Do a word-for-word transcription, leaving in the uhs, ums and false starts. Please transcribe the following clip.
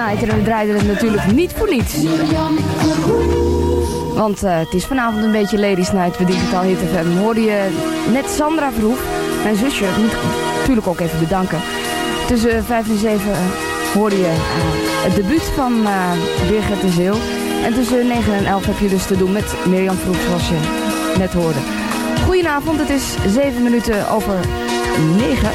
Night. En we draaiden het natuurlijk niet voor niets. Want uh, het is vanavond een beetje Ladies Night bij Digitaal Hit F M. Hoorde je net Sandra Verhoef, mijn zusje, moet ik natuurlijk ook even bedanken. Tussen vijf en zeven uh, hoorde je uh, het debuut van uh, Birgit de Zeeuw. En tussen negen en elf heb je dus te doen met Mirjam Verhoef, zoals je net hoorde. Goedenavond, het is zeven minuten over negen.